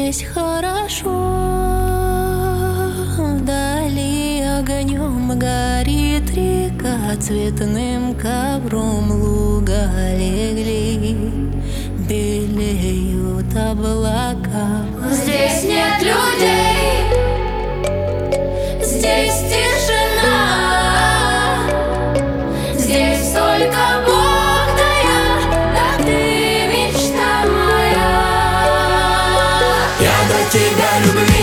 здесь хорошо. Вдали огнем горит река, цветным ковром луга легли, белеют облака. Здесь нет людей, здесь тишина, здесь только Бог да я, да ты мечта моя. Я до тебя любви